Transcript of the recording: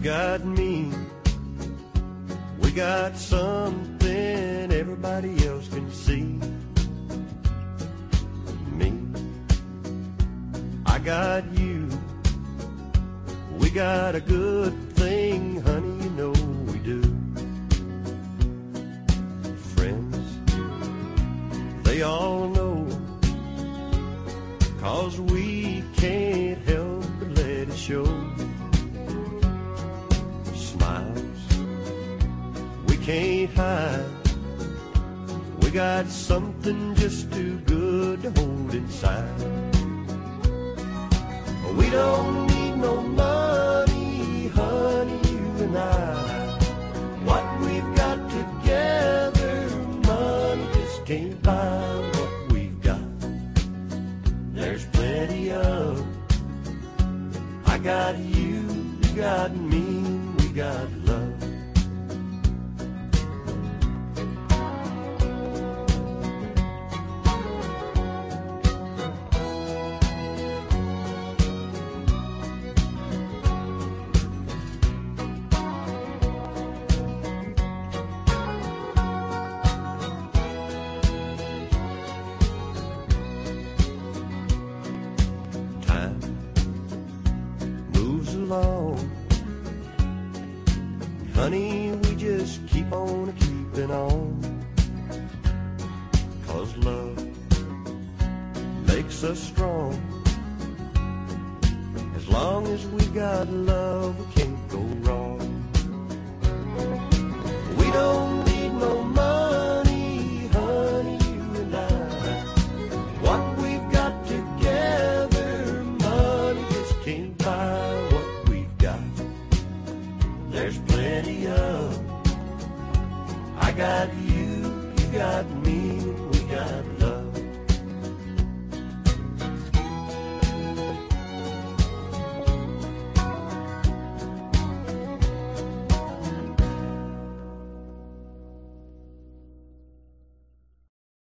got me. We got something everybody else can see. Me, I got you. We got a good thing, honey, you know we do. Friends, they all know, 'cause we can't help but let it show. Smiles we can't hide. We got something just too good to hold inside. We don't need no money, honey, you and I. What we've got together, money just can't buy what we've got. There's plenty of. I got you, you got me, we got love. Honey, we just keep on keeping on, 'cause love makes us strong. As long as we got love, we can't go wrong. We don't need no money, honey, you and I. What we've got together, money just can't buy what we've got. There's plenty of. I got you, you got me,